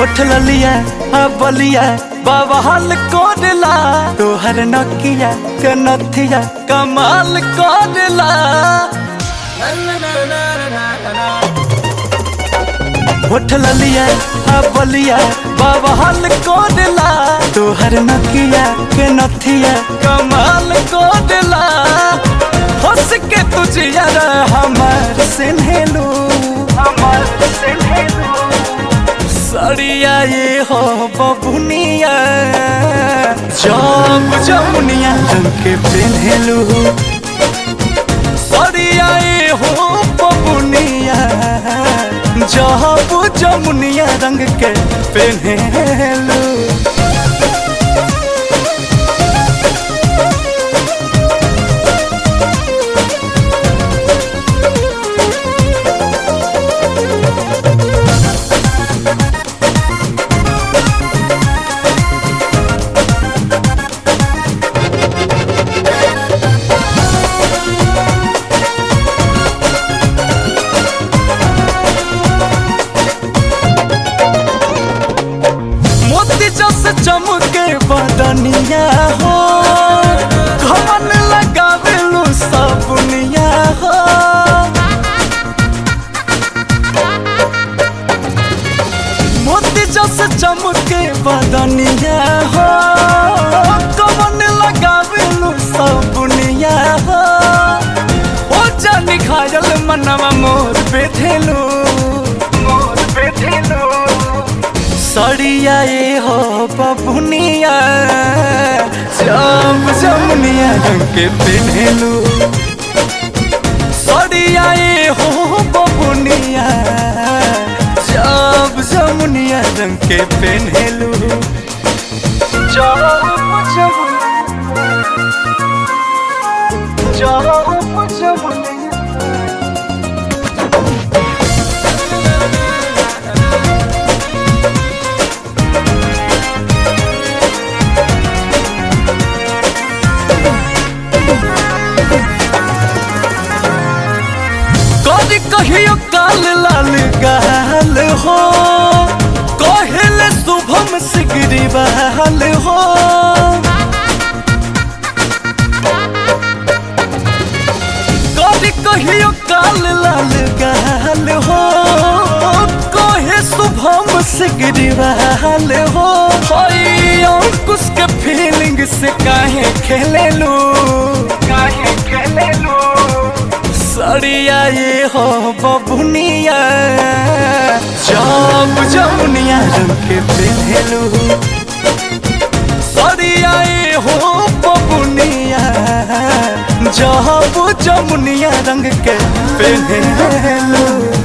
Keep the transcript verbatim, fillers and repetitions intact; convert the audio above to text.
होठ ललिया बलिया बाबा हाल कोडला तोहर नकिया कनथिया कमाल कोडला। होठ ललिया बलिया बाबा हाल कोडला तोहर नकिया कनथिया कमाल कोडला। हंस के तुझे यार हमार सिन्हेलू हमार सिन्हेलू सड़िया ये हो बबुनिया जब जमुनिया रंग के पेन्हेलू। सड़िया ये हो बबुनिया जब जमुनिया रंग के पेन्हेलू। चमके बदनिया हो घमन लगावेलू सबनिया हो। मोती जस चमके बदनिया हो घमन लगावेलू सबनिया हो। ओ जानी घायल मनवा मोर बेधेलू मोर बेधेलू। सड़िया ये हो बबुनिया जब जमुनिया रंग के पेन्हेलू। सड़िया ये हो बबुनिया जब जमुनिया रंग के पेन्हेलू। जब जमुनिया कहियो काल लाल गाल हो कहले शुभम सिगरी बहाल हो। कभी कहियो काल लाल गाल हो कहे शुभम सिगरी बहाल हो। अंकुश के फीलिंग से काहे खेलेलू काहे खेलेलू। सड़िया ये हो बबुनिया जब जमुनिया रंग के पेन्हेलू। सड़िया ये हो बबुनिया जब जमुनिया रंग के पेन्हेलू।